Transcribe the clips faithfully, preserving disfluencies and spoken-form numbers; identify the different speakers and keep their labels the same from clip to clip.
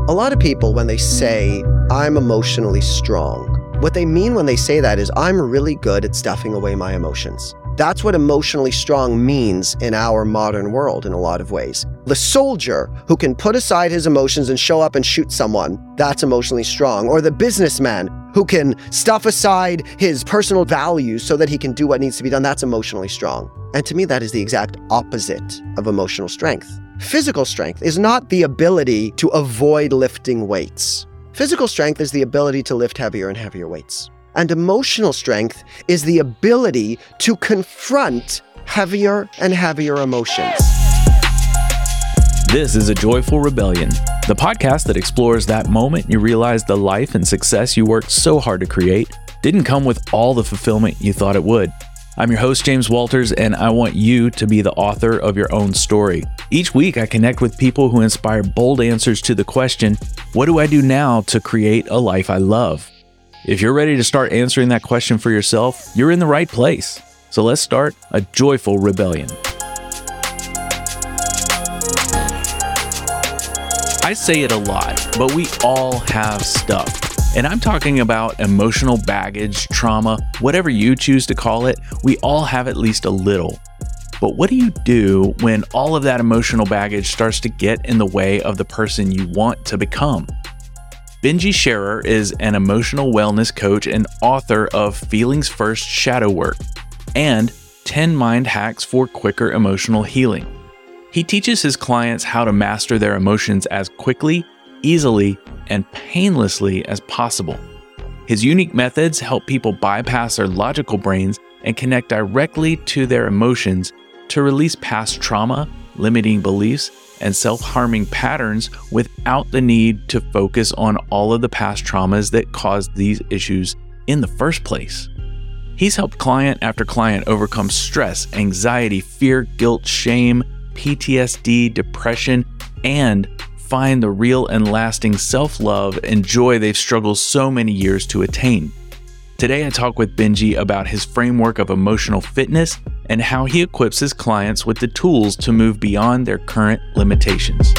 Speaker 1: A lot of people, when they say, I'm emotionally strong, what they mean when they say that is, I'm really good at stuffing away my emotions. That's what emotionally strong means in our modern world in a lot of ways. The soldier who can put aside his emotions and show up and shoot someone, that's emotionally strong. Or the businessman who can stuff aside his personal values so that he can do what needs to be done, that's emotionally strong. And to me, that is the exact opposite of emotional strength. Physical strength is not the ability to avoid lifting weights. Physical strength is the ability to lift heavier and heavier weights. And emotional strength is the ability to confront heavier and heavier emotions.
Speaker 2: This is A Joyful Rebellion, the podcast that explores that moment you realize the life and success you worked so hard to create didn't come with all the fulfillment you thought it would. I'm your host, James Walters, and I want you to be the author of your own story. Each week, I connect with people who inspire bold answers to the question, what do I do now to create a life I love? If you're ready to start answering that question for yourself, you're in the right place. So let's start a joyful rebellion. I say it a lot, but we all have stuff. And I'm talking about emotional baggage, trauma, whatever you choose to call it, we all have at least a little. But what do you do when all of that emotional baggage starts to get in the way of the person you want to become? Benji Scherer is an emotional wellness coach and author of Feelings First Shadow Work and ten Mind Hacks for Quicker Emotional Healing. He teaches his clients how to master their emotions as quickly, easily, and painlessly as possible. His unique methods help people bypass their logical brains and connect directly to their emotions to release past trauma, limiting beliefs, and self-harming patterns without the need to focus on all of the past traumas that caused these issues in the first place. He's helped client after client overcome stress, anxiety, fear, guilt, shame, P T S D, depression, and find the real and lasting self-love and joy they've struggled so many years to attain. Today, I talk with Benji about his framework of emotional fitness and how he equips his clients with the tools to move beyond their current limitations.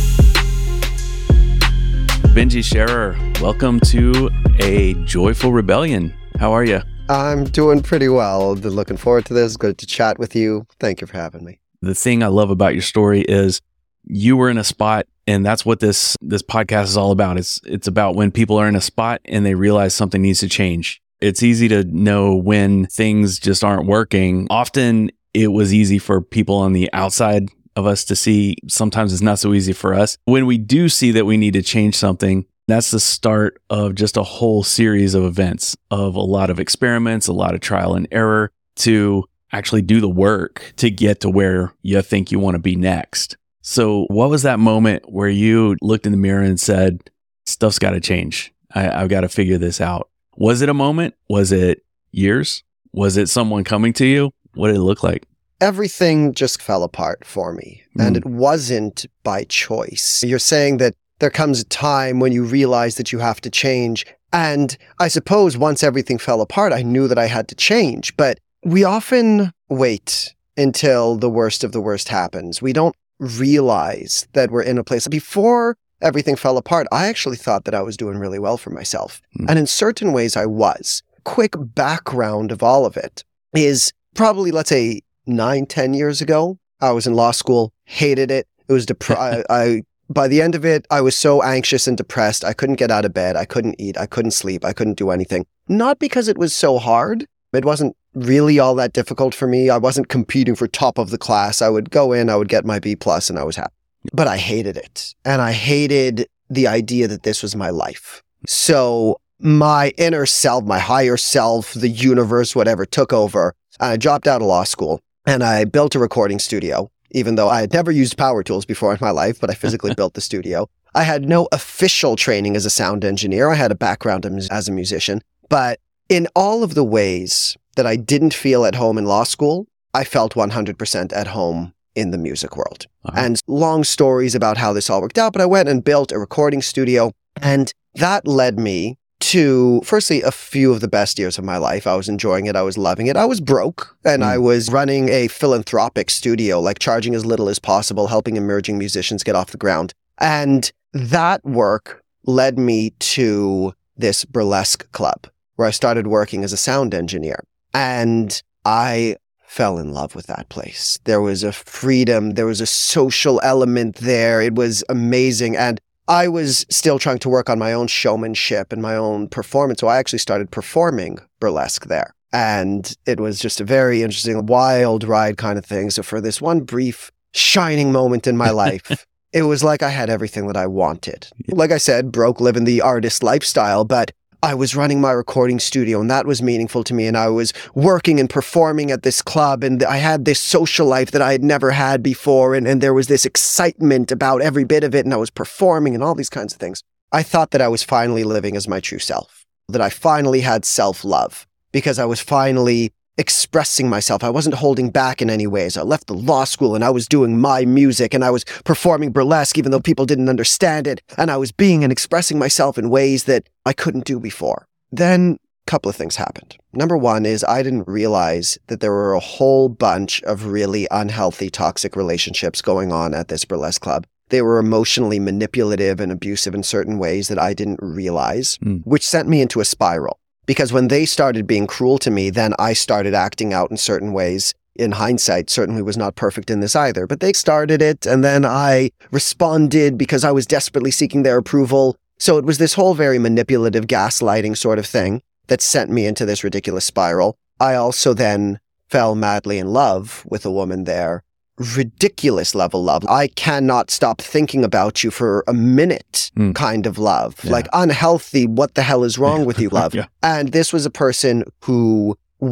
Speaker 2: Benji Scherer, welcome to A Joyful Rebellion. How are you?
Speaker 1: I'm doing pretty well. Been looking forward to this. Good to chat with you. Thank you for having me.
Speaker 2: The thing I love about your story is you were in a spot, and that's what this this podcast is all about. It's it's about when people are in a spot and they realize something needs to change. It's easy to know when things just aren't working. Often it was easy for people on the outside of us to see. Sometimes it's not so easy for us. When we do see that we need to change something, that's the start of just a whole series of events, of a lot of experiments, a lot of trial and error to actually do the work to get to where you think you want to be next. So what was that moment where you looked in the mirror and said, stuff's got to change. I, I've got to figure this out. Was it a moment? Was it years? Was it someone coming to you? What did it look like?
Speaker 1: Everything just fell apart for me, mm. and it wasn't by choice. You're saying that there comes a time when you realize that you have to change. And I suppose once everything fell apart, I knew that I had to change. But we often wait until the worst of the worst happens. We don't realize that we're in a place. Before everything fell apart, I actually thought that I was doing really well for myself. Mm. And in certain ways I was. Quick background of all of it is probably, let's say, nine, ten years ago, I was in law school, hated it. It was dep- I, I by the end of it, I was so anxious and depressed. I couldn't get out of bed. I couldn't eat. I couldn't sleep. I couldn't do anything. Not because it was so hard. It wasn't really all that difficult for me. I wasn't competing for top of the class. I would go in, I would get my B plus, and I was happy. But I hated it. And I hated the idea that this was my life. So my inner self, my higher self, the universe, whatever, took over. I dropped out of law school and I built a recording studio, even though I had never used power tools before in my life, but I physically built the studio. I had no official training as a sound engineer. I had a background as a musician. But in all of the ways that I didn't feel at home in law school, I felt one hundred percent at home in the music world. Uh-huh. And long stories about how this all worked out, but I went and built a recording studio, and that led me to, firstly, a few of the best years of my life. I was enjoying it. I was loving it. I was broke, and mm. I was running a philanthropic studio, like charging as little as possible, helping emerging musicians get off the ground. And that work led me to this burlesque club where I started working as a sound engineer. And I fell in love with that place. There was a freedom, there was a social element there. It was amazing. And I was still trying to work on my own showmanship and my own performance. So I actually started performing burlesque there. And it was just a very interesting, wild ride kind of thing. So for this one brief, shining moment in my life, it was like I had everything that I wanted. Like I said, broke living the artist lifestyle, but I was running my recording studio and that was meaningful to me. And I was working and performing at this club and I had this social life that I had never had before. And, and there was this excitement about every bit of it. And I was performing and all these kinds of things. I thought that I was finally living as my true self, that I finally had self-love because I was finally expressing myself. I wasn't holding back in any ways. I left the law school and I was doing my music and I was performing burlesque even though people didn't understand it. And I was being and expressing myself in ways that I couldn't do before. Then a couple of things happened. Number one is I didn't realize that there were a whole bunch of really unhealthy, toxic relationships going on at this burlesque club. They were emotionally manipulative and abusive in certain ways that I didn't realize, mm. which sent me into a spiral. Because when they started being cruel to me, then I started acting out in certain ways. In hindsight, certainly was not perfect in this either. But they started it, and then I responded because I was desperately seeking their approval. So it was this whole very manipulative, gaslighting sort of thing that sent me into this ridiculous spiral. I also then fell madly in love with a woman there. Ridiculous level love. I cannot stop thinking about you for a minute mm. kind of love. Yeah. Like unhealthy, what the hell is wrong with you love? Yeah. And this was a person who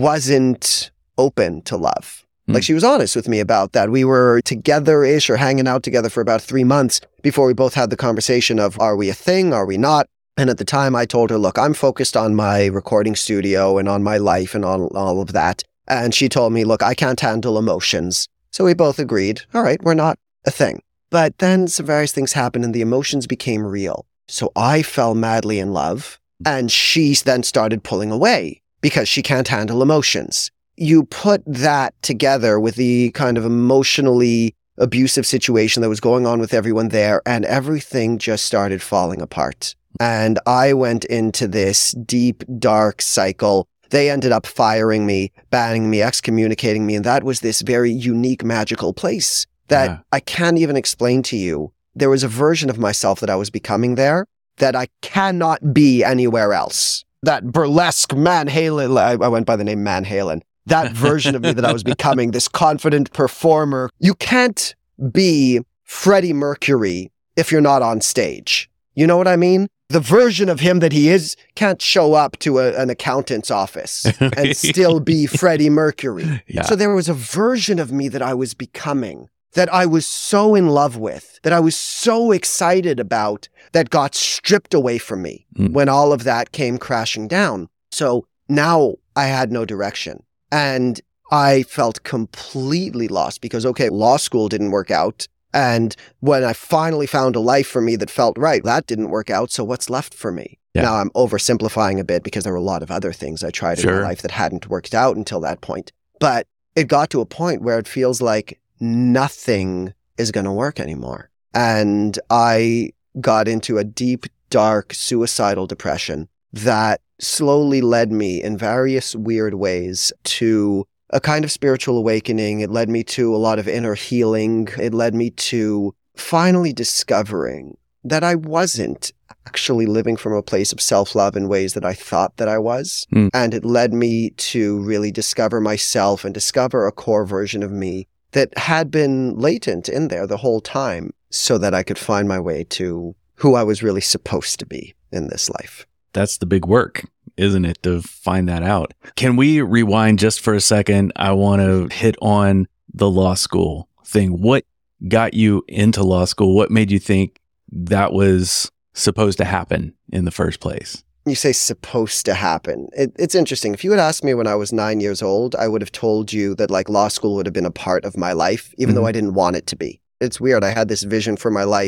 Speaker 1: wasn't open to love. Mm. Like she was honest with me about that. We were together-ish or hanging out together for about three months before we both had the conversation of, are we a thing? Are we not? And at the time I told her, look, I'm focused on my recording studio and on my life and on all of that. And she told me, look, I can't handle emotions. So we both agreed, all right, we're not a thing. But then some various things happened and the emotions became real. So I fell madly in love and she then started pulling away because she can't handle emotions. You put that together with the kind of emotionally abusive situation that was going on with everyone there and everything just started falling apart. And I went into this deep, dark cycle. They ended up firing me, banning me, excommunicating me, and that was this very unique, magical place that yeah. I can't even explain to you. There was a version of myself that I was becoming there that I cannot be anywhere else. That burlesque Man Halen, I went by the name Man Halen, that version of me that I was becoming, this confident performer. You can't be Freddie Mercury if you're not on stage. You know what I mean? The version of him that he is can't show up to a, an accountant's office and still be Freddie Mercury. Yeah. So there was a version of me that I was becoming, that I was so in love with, that I was so excited about, that got stripped away from me mm. when all of that came crashing down. So now I had no direction. And I felt completely lost because, okay, law school didn't work out. And when I finally found a life for me that felt right, that didn't work out. So what's left for me? Yeah. Now I'm oversimplifying a bit because there were a lot of other things I tried sure. in my life that hadn't worked out until that point. But it got to a point where it feels like nothing is going to work anymore. And I got into a deep, dark, suicidal depression that slowly led me in various weird ways to a kind of spiritual awakening. It led me to a lot of inner healing. It led me to finally discovering that I wasn't actually living from a place of self-love in ways that I thought that I was. Mm. And it led me to really discover myself and discover a core version of me that had been latent in there the whole time so that I could find my way to who I was really supposed to be in this life.
Speaker 2: That's the big work, isn't it, to find that out? Can we rewind just for a second? I want to hit on the law school thing. What got you into law school? What made you think that was supposed to happen in the first place?
Speaker 1: You say supposed to happen. It, it's interesting. If you had asked me when I was nine years old, I would have told you that like law school would have been a part of my life, even mm-hmm. though I didn't want it to be. It's weird. I had this vision for my life of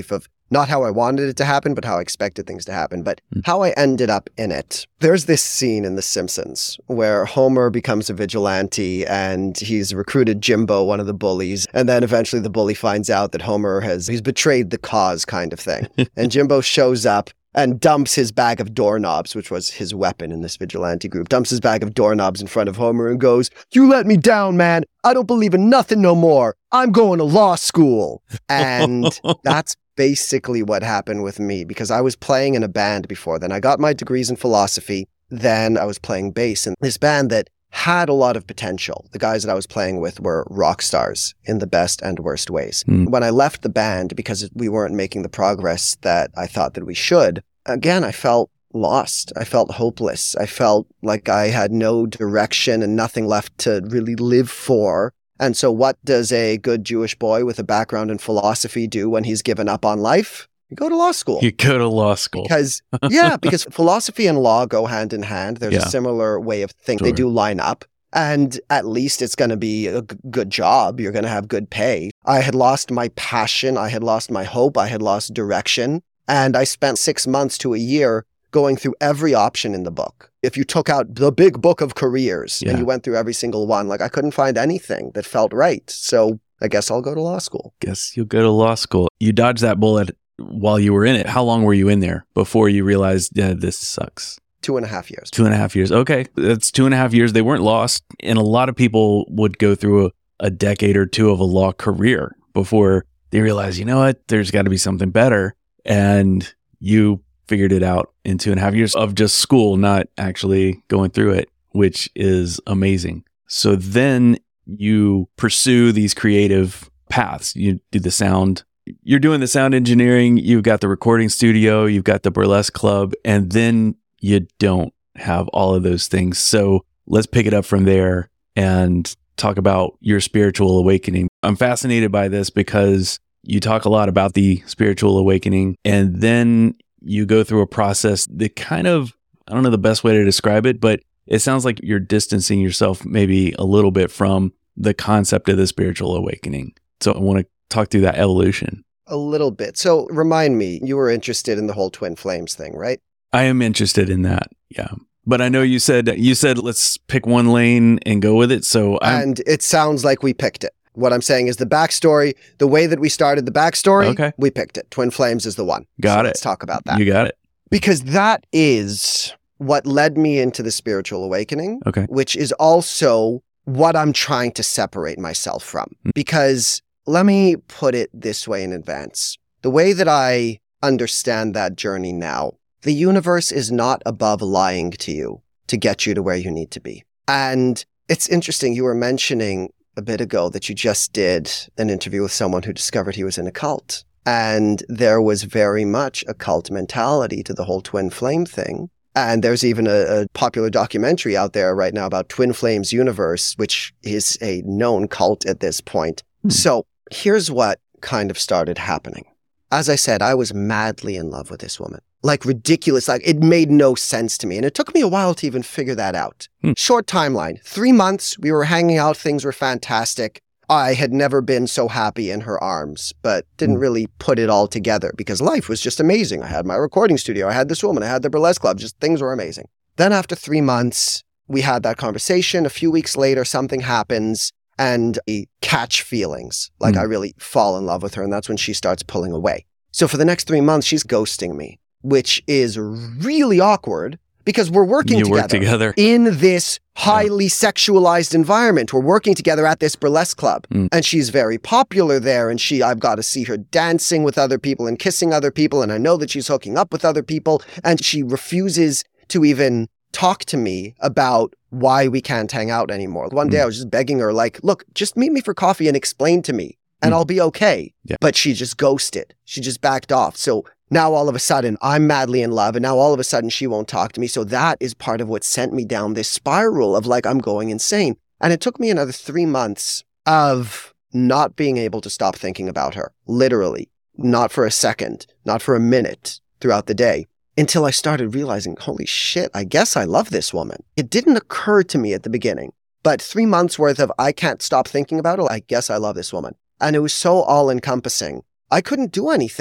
Speaker 1: Not how I wanted it to happen, but how I expected things to happen, but how I ended up in it. There's this scene in The Simpsons where Homer becomes a vigilante and he's recruited Jimbo, one of the bullies, and then eventually the bully finds out that Homer has, he's betrayed the cause kind of thing. And Jimbo shows up and dumps his bag of doorknobs, which was his weapon in this vigilante group, dumps his bag of doorknobs in front of Homer and goes, "You let me down, man. I don't believe in nothing no more. I'm going to law school." And that's basically what happened with me, because I was playing in a band before then. I got my degrees in philosophy. Then I was playing bass in this band that had a lot of potential. The guys that I was playing with were rock stars in the best and worst ways. Mm. When I left the band, because we weren't making the progress that I thought that we should, again, I felt lost. I felt hopeless. I felt like I had no direction and nothing left to really live for. And so what does a good Jewish boy with a background in philosophy do when he's given up on life? You go to law school.
Speaker 2: You go to law school.
Speaker 1: Because, yeah, because philosophy and law go hand in hand. There's yeah. a similar way of thinking. Sure. They do line up. And at least it's going to be a g- good job. You're going to have good pay. I had lost my passion. I had lost my hope. I had lost direction. And I spent six months to a year going through every option in the book. If you took out the big book of careers yeah. and you went through every single one, like I couldn't find anything that felt right. So I guess I'll go to law school.
Speaker 2: Guess you'll go to law school. You dodged that bullet while you were in it. How long were you in there before you realized, yeah, this sucks?
Speaker 1: Two and a half years.
Speaker 2: Two and a half years. Okay. That's two and a half years. They weren't lost. And a lot of people would go through a, a decade or two of a law career before they realize, you know what, there's got to be something better. And you figured it out in two and a half years of just school, not actually going through it, which is amazing. So then you pursue these creative paths. You do the sound, you're doing the sound engineering, you've got the recording studio, you've got the burlesque club, and then you don't have all of those things. So let's pick it up from there and talk about your spiritual awakening. I'm fascinated by this because you talk a lot about the spiritual awakening, and then you go through a process that kind of, I don't know the best way to describe it, but it sounds like you're distancing yourself maybe a little bit from the concept of the spiritual awakening. So I want to talk through that evolution.
Speaker 1: A little bit. So remind me, you were interested in the whole twin flames thing, right?
Speaker 2: I am interested in that. Yeah. But I know you said, you said, let's pick one lane and go with it. So I'm...
Speaker 1: And it sounds like we picked it. What I'm saying is the backstory, the way that we started the backstory, okay. we picked it. Twin Flames is the one.
Speaker 2: Got
Speaker 1: so
Speaker 2: it.
Speaker 1: Let's talk about that.
Speaker 2: You got it.
Speaker 1: Because that is what led me into the spiritual awakening,
Speaker 2: okay.
Speaker 1: which is also what I'm trying to separate myself from. Mm. Because let me put it this way in advance. The way that I understand that journey now, the universe is not above lying to you to get you to where you need to be. And it's interesting, you were mentioning a bit ago that you just did an interview with someone who discovered he was in a cult. And there was very much a cult mentality to the whole twin flame thing. And there's even a, a popular documentary out there right now about Twin Flames Universe, which is a known cult at this point. Hmm. So here's what kind of started happening. As I said, I was madly in love with this woman. Like ridiculous, like it made no sense to me. And it took me a while to even figure that out. Hmm. Short timeline, three months, we were hanging out, things were fantastic. I had never been so happy in her arms, but didn't hmm. really put it all together because life was just amazing. I had my recording studio, I had this woman, I had the burlesque club, just things were amazing. Then after three months, we had that conversation. A few weeks later, something happens and I catch feelings. Like hmm. I really fall in love with her, and that's when she starts pulling away. So for the next three months, she's ghosting me, which is really awkward because we're working
Speaker 2: you
Speaker 1: together,
Speaker 2: work together
Speaker 1: in this highly yeah. sexualized environment. We're working together at this burlesque club mm. and she's very popular there. And she, I've got to see her dancing with other people and kissing other people. And I know that she's hooking up with other people, and she refuses to even talk to me about why we can't hang out anymore. One day mm. I was just begging her, like, look, just meet me for coffee and explain to me and mm. I'll be okay. Yeah. But she just ghosted. She just backed off. So now all of a sudden I'm madly in love, and now all of a sudden she won't talk to me. So that is part of what sent me down this spiral of like, I'm going insane. And it took me another three months of not being able to stop thinking about her. Literally, not for a second, not for a minute throughout the day, until I started realizing, holy shit, I guess I love this woman. It didn't occur to me at the beginning, but three months worth of I can't stop thinking about her. I guess I love this woman. And it was so all encompassing. I couldn't do anything.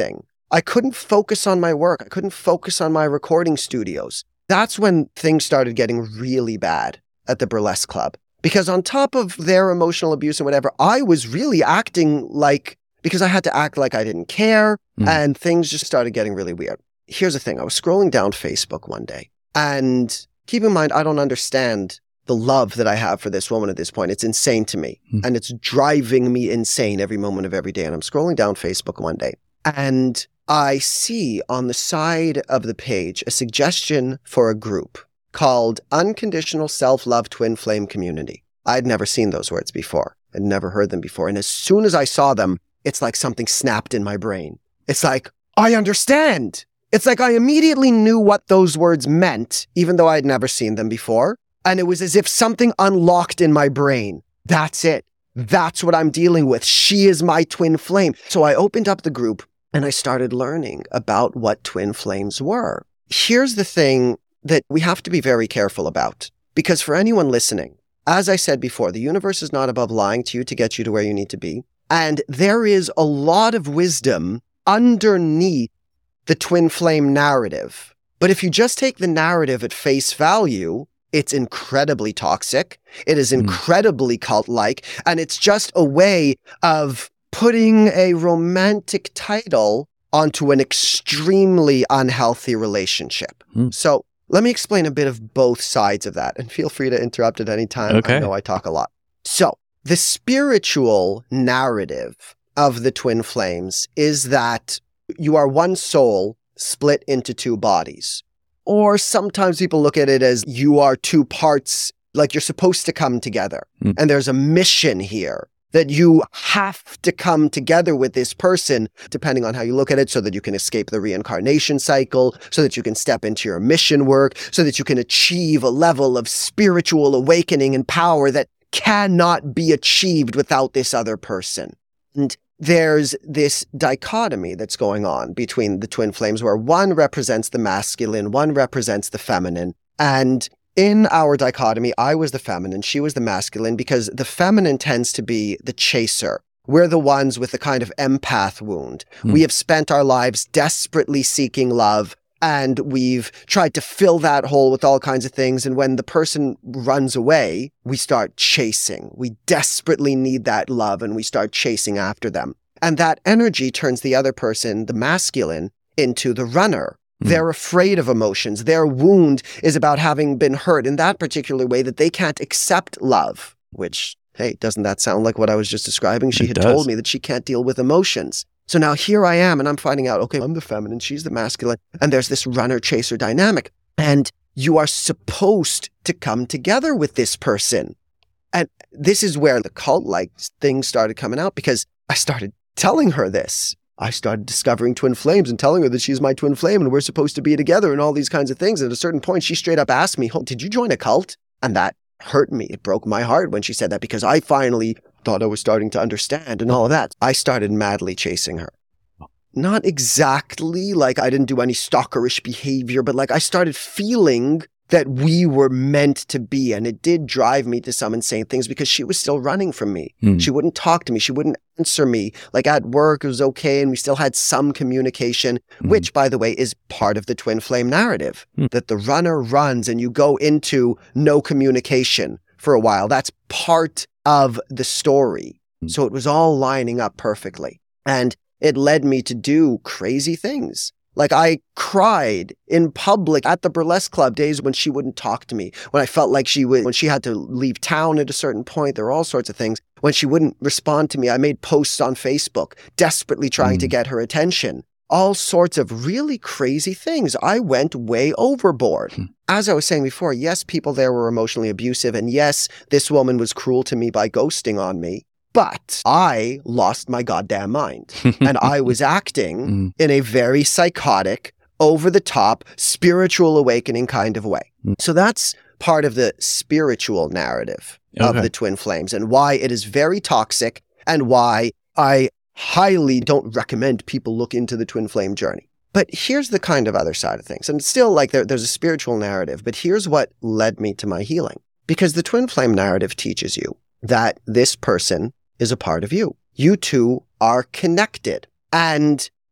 Speaker 1: I couldn't focus on my work. I couldn't focus on my recording studios. That's when things started getting really bad at the burlesque club. Because on top of their emotional abuse and whatever, I was really acting like, because I had to act like I didn't care, mm. and things just started getting really weird. Here's the thing. I was scrolling down Facebook one day, and keep in mind, I don't understand the love that I have for this woman at this point. It's insane to me, mm. and it's driving me insane every moment of every day. And I'm scrolling down Facebook one day, and I see on the side of the page a suggestion for a group called Unconditional Self-Love Twin Flame Community. I'd never seen those words before. I'd never heard them before. And as soon as I saw them, it's like something snapped in my brain. It's like, I understand. It's like I immediately knew what those words meant, even though I'd never seen them before. And it was as if something unlocked in my brain. That's it. That's what I'm dealing with. She is my twin flame. So I opened up the group and I started learning about what twin flames were. Here's the thing that we have to be very careful about. Because for anyone listening, as I said before, the universe is not above lying to you to get you to where you need to be. And there is a lot of wisdom underneath the twin flame narrative. But if you just take the narrative at face value, it's incredibly toxic. It is incredibly mm. cult-like. And it's just a way of putting a romantic title onto an extremely unhealthy relationship. Mm. So let me explain a bit of both sides of that, and feel free to interrupt at any time.
Speaker 2: Okay.
Speaker 1: I know I talk a lot. So the spiritual narrative of the twin flames is that you are one soul split into two bodies. Or sometimes people look at it as you are two parts, like you're supposed to come together. Mm. And there's a mission here that you have to come together with this person, depending on how you look at it, so that you can escape the reincarnation cycle, so that you can step into your mission work, so that you can achieve a level of spiritual awakening and power that cannot be achieved without this other person. And there's this dichotomy that's going on between the twin flames where one represents the masculine, one represents the feminine. And in our dichotomy, I was the feminine, she was the masculine, because the feminine tends to be the chaser. We're the ones with the kind of empath wound. Mm. We have spent our lives desperately seeking love, and we've tried to fill that hole with all kinds of things. And when the person runs away, we start chasing. We desperately need that love, and we start chasing after them. And that energy turns the other person, the masculine, into the runner. Mm. They're afraid of emotions. Their wound is about having been hurt in that particular way that they can't accept love, which, hey, doesn't that sound like what I was just describing? She
Speaker 2: it
Speaker 1: had
Speaker 2: does.
Speaker 1: told me that she can't deal with emotions. So now here I am, and I'm finding out, okay, I'm the feminine, she's the masculine, and there's this runner-chaser dynamic. And you are supposed to come together with this person. And this is where the cult-like thing started coming out, because I started telling her this. I started discovering twin flames and telling her that she's my twin flame and we're supposed to be together and all these kinds of things. And at a certain point, she straight up asked me, oh, did you join a cult? And that hurt me. It broke my heart when she said that, because I finally thought I was starting to understand and all of that. I started madly chasing her. Not exactly like I didn't do any stalkerish behavior, but like I started feeling that we were meant to be. And it did drive me to some insane things, because she was still running from me. Mm. She wouldn't talk to me. She wouldn't answer me. Like at work, it was okay. And we still had some communication, mm. which, by the way, is part of the twin flame narrative, mm. that the runner runs and you go into no communication for a while. That's part of the story. Mm. So it was all lining up perfectly. And it led me to do crazy things. Like I cried in public at the burlesque club days when she wouldn't talk to me, when I felt like she would, when she had to leave town at a certain point. There were all sorts of things. When she wouldn't respond to me, I made posts on Facebook, desperately trying mm. to get her attention. All sorts of really crazy things. I went way overboard. Mm. As I was saying before, yes, people there were emotionally abusive. And yes, this woman was cruel to me by ghosting on me. But I lost my goddamn mind, and I was acting mm. in a very psychotic, over-the-top, spiritual awakening kind of way. Mm. So that's part of the spiritual narrative okay. of the twin flames, and why it is very toxic, and why I highly don't recommend people look into the twin flame journey. But here's the kind of other side of things. And it's still like there, there's a spiritual narrative, but here's what led me to my healing. Because the twin flame narrative teaches you that this person is a part of you. You two are connected. And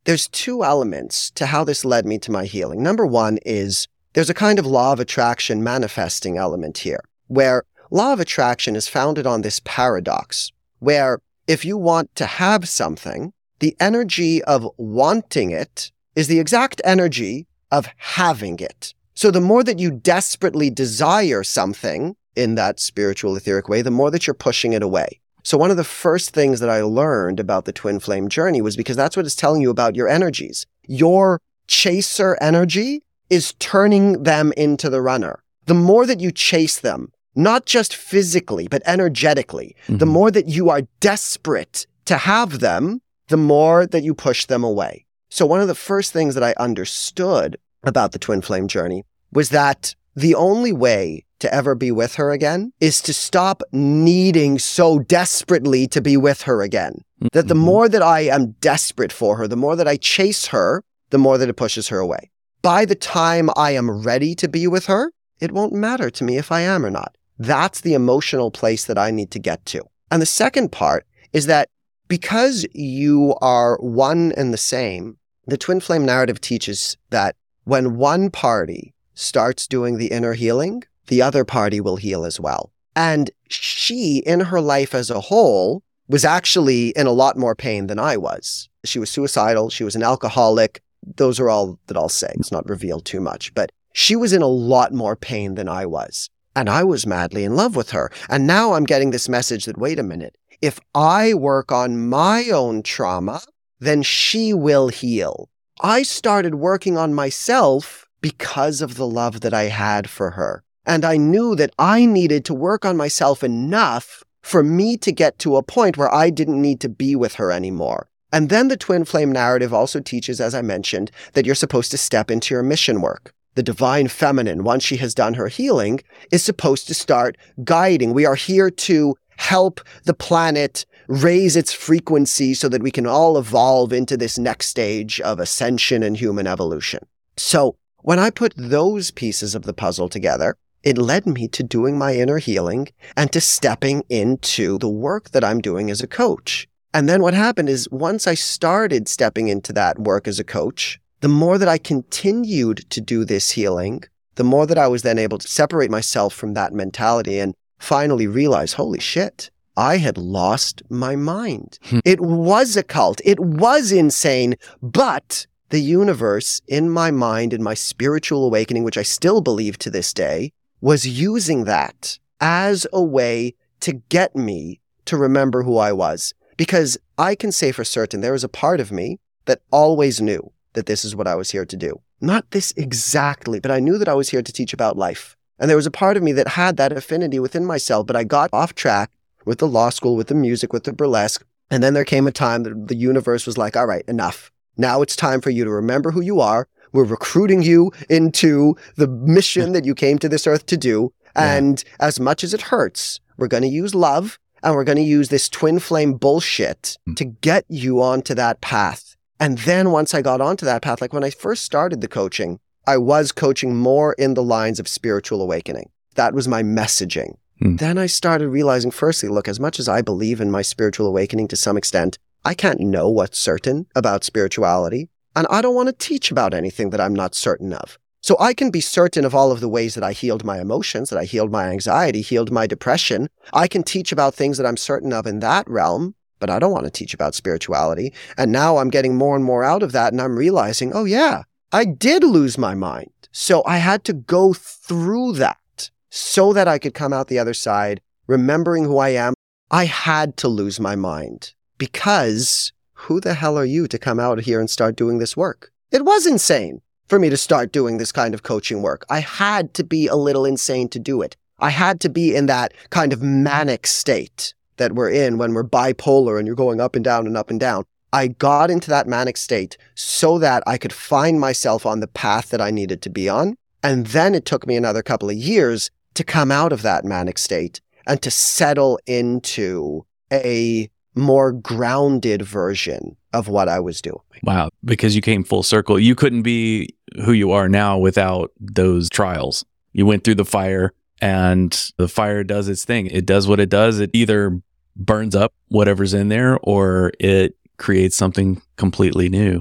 Speaker 1: there's two elements to how this led me to my healing. Number one is there's a kind of law of attraction manifesting element here, where law of attraction is founded on this paradox, where if you want to have something, the energy of wanting it is the exact energy of having it. So the more that you desperately desire something in that spiritual etheric way, the more that you're pushing it away. So one of the first things that I learned about the twin flame journey was because that's what it's telling you about your energies. Your chaser energy is turning them into the runner. The more that you chase them, not just physically, but energetically, mm-hmm. the more that you are desperate to have them, the more that you push them away. So one of the first things that I understood about the twin flame journey was that the only way to ever be with her again is to stop needing so desperately to be with her again. Mm-hmm. That the more that I am desperate for her, the more that I chase her, the more that it pushes her away. By the time I am ready to be with her, it won't matter to me if I am or not. That's the emotional place that I need to get to. And the second part is that because you are one and the same, the twin flame narrative teaches that when one party starts doing the inner healing, the other party will heal as well. And she, in her life as a whole, was actually in a lot more pain than I was. She was suicidal. She was an alcoholic. Those are all that I'll say. It's not revealed too much. But she was in a lot more pain than I was. And I was madly in love with her. And now I'm getting this message that, wait a minute, if I work on my own trauma, then she will heal. I started working on myself because of the love that I had for her. And I knew that I needed to work on myself enough for me to get to a point where I didn't need to be with her anymore. And then the twin flame narrative also teaches, as I mentioned, that you're supposed to step into your mission work. The divine feminine, once she has done her healing, is supposed to start guiding. We are here to help the planet raise its frequency so that we can all evolve into this next stage of ascension and human evolution. So when I put those pieces of the puzzle together, it led me to doing my inner healing and to stepping into the work that I'm doing as a coach. And then what happened is once I started stepping into that work as a coach, the more that I continued to do this healing, the more that I was then able to separate myself from that mentality and finally realize, holy shit, I had lost my mind. It was a cult. It was insane, but the universe in my mind, in my spiritual awakening, which I still believe to this day, was using that as a way to get me to remember who I was. Because I can say for certain there was a part of me that always knew that this is what I was here to do. Not this exactly, but I knew that I was here to teach about life. And there was a part of me that had that affinity within myself, but I got off track with the law school, with the music, with the burlesque. And then there came a time that the universe was like, all right, enough. Now it's time for you to remember who you are. We're recruiting you into the mission that you came to this earth to do. And yeah. as much as it hurts, we're going to use love and we're going to use this twin flame bullshit mm. to get you onto that path. And then once I got onto that path, like when I first started the coaching, I was coaching more in the lines of spiritual awakening. That was my messaging. Mm. Then I started realizing, firstly, look, as much as I believe in my spiritual awakening to some extent, I can't know what's certain about spirituality. And I don't want to teach about anything that I'm not certain of. So I can be certain of all of the ways that I healed my emotions, that I healed my anxiety, healed my depression. I can teach about things that I'm certain of in that realm, but I don't want to teach about spirituality. And now I'm getting more and more out of that, and I'm realizing, oh yeah, I did lose my mind. So I had to go through that so that I could come out the other side, remembering who I am. I had to lose my mind because who the hell are you to come out here and start doing this work? It was insane for me to start doing this kind of coaching work. I had to be a little insane to do it. I had to be in that kind of manic state that we're in when we're bipolar and you're going up and down and up and down. I got into that manic state so that I could find myself on the path that I needed to be on. And then it took me another couple of years to come out of that manic state and to settle into a more grounded version of what I was doing.
Speaker 2: Wow. Because you came full circle. You couldn't be who you are now without those trials. You went through the fire and the fire does its thing. It does what it does. It either burns up whatever's in there or it creates something completely new.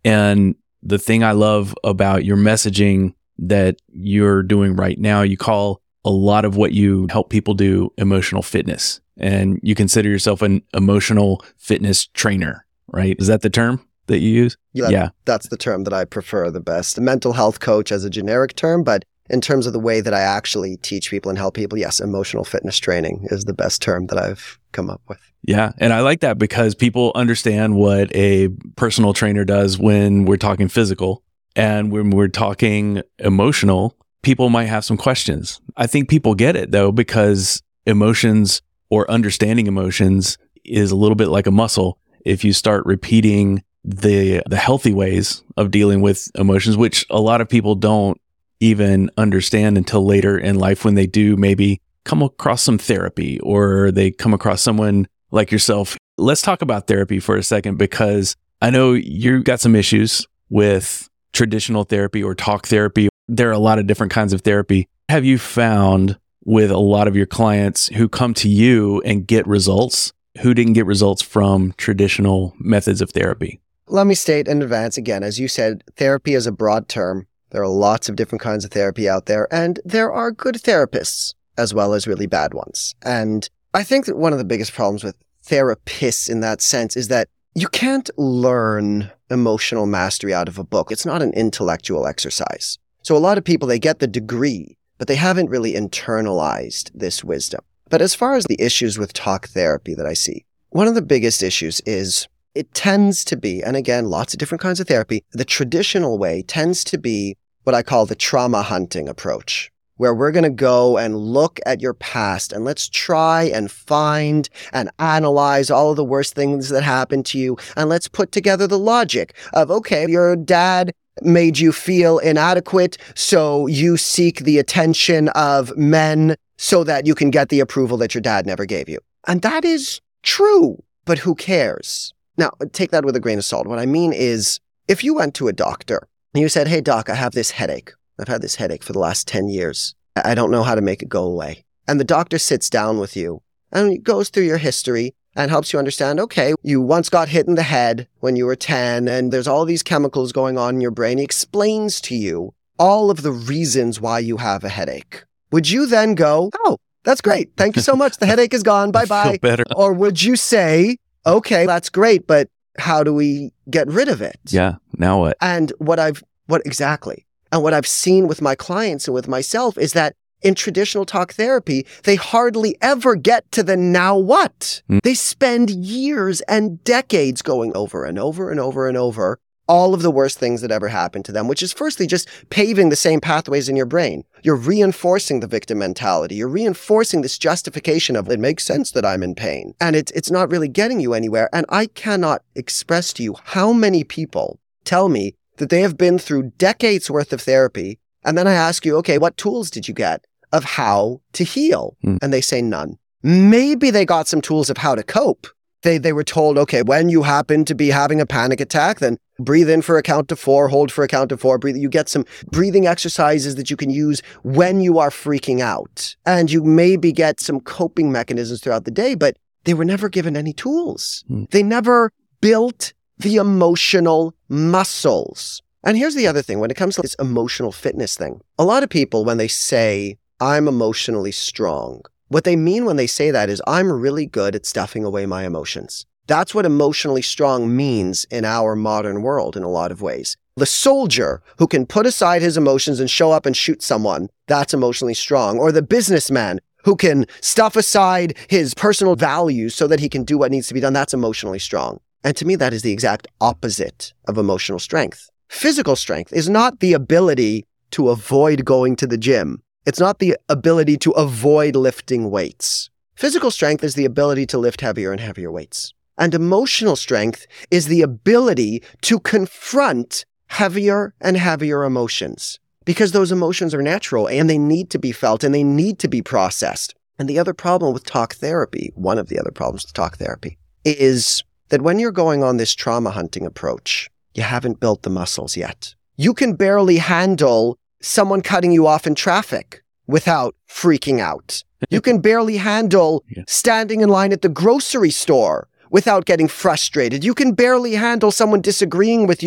Speaker 2: And the thing I love about your messaging that you're doing right now, you call a lot of what you help people do emotional fitness. And you consider yourself an emotional fitness trainer, right? Is that the term that you use?
Speaker 1: Yeah, yeah. That's the term that I prefer the best. A mental health coach as a generic term, but in terms of the way that I actually teach people and help people, yes, emotional fitness training is the best term that I've come up with.
Speaker 2: Yeah. And I like that because people understand what a personal trainer does when we're talking physical. And when we're talking emotional, people might have some questions. I think people get it though, because emotions or understanding emotions is a little bit like a muscle. If you start repeating the the healthy ways of dealing with emotions, which a lot of people don't even understand until later in life when they do maybe come across some therapy or they come across someone like yourself. Let's talk about therapy for a second, because I know you got some issues with traditional therapy or talk therapy. There are a lot of different kinds of therapy. Have you found with a lot of your clients who come to you and get results, who didn't get results from traditional methods of therapy?
Speaker 1: Let me state in advance again, as you said, therapy is a broad term. There are lots of different kinds of therapy out there, and there are good therapists as well as really bad ones. And I think that one of the biggest problems with therapists in that sense is that you can't learn emotional mastery out of a book. It's not an intellectual exercise. So a lot of people, they get the degree, but they haven't really internalized this wisdom. But as far as the issues with talk therapy that I see, one of the biggest issues is it tends to be, and again, lots of different kinds of therapy, the traditional way tends to be what I call the trauma hunting approach, where we're going to go and look at your past and let's try and find and analyze all of the worst things that happened to you. And let's put together the logic of, okay, your dad made you feel inadequate, so you seek the attention of men so that you can get the approval that your dad never gave you. And that is true, but who cares? Now, take that with a grain of salt. What I mean is, if you went to a doctor and you said, hey, doc, I have this headache. I've had this headache for the last ten years. I don't know how to make it go away. And the doctor sits down with you and goes through your history and helps you understand, okay, you once got hit in the head when you were ten, and there's all these chemicals going on in your brain. He explains to you all of the reasons why you have a headache. Would you then go, oh, that's great. Thank you so much. The headache is gone. Bye-bye.
Speaker 2: Better.
Speaker 1: Or would you say, okay, that's great, but how do we get rid of it?
Speaker 2: Yeah. Now what?
Speaker 1: And what I've, what exactly? And what I've seen with my clients and with myself is that in traditional talk therapy, they hardly ever get to the now what. Mm. They spend years and decades going over and over and over and over all of the worst things that ever happened to them, which is firstly just paving the same pathways in your brain. You're reinforcing the victim mentality. You're reinforcing this justification of, it makes sense that I'm in pain. And it's, it's not really getting you anywhere. And I cannot express to you how many people tell me that they have been through decades worth of therapy. And then I ask you, okay, what tools did you get of how to heal? Mm. And they say none. Maybe they got some tools of how to cope. They they were told, okay, when you happen to be having a panic attack, then breathe in for a count to four, hold for a count to four, breathe. You get some breathing exercises that you can use when you are freaking out. And you maybe get some coping mechanisms throughout the day, but they were never given any tools. Mm. They never built the emotional muscles. And here's the other thing, when it comes to this emotional fitness thing, a lot of people, when they say, I'm emotionally strong, what they mean when they say that is, I'm really good at stuffing away my emotions. That's what emotionally strong means in our modern world in a lot of ways. The soldier who can put aside his emotions and show up and shoot someone, that's emotionally strong. Or the businessman who can stuff aside his personal values so that he can do what needs to be done, that's emotionally strong. And to me, that is the exact opposite of emotional strength. Physical strength is not the ability to avoid going to the gym. It's not the ability to avoid lifting weights. Physical strength is the ability to lift heavier and heavier weights. And emotional strength is the ability to confront heavier and heavier emotions. Because those emotions are natural and they need to be felt and they need to be processed. And the other problem with talk therapy, one of the other problems with talk therapy, is that when you're going on this trauma hunting approach, you haven't built the muscles yet. You can barely handle someone cutting you off in traffic without freaking out. You can barely handle yeah. standing in line at the grocery store without getting frustrated. You can barely handle someone disagreeing with you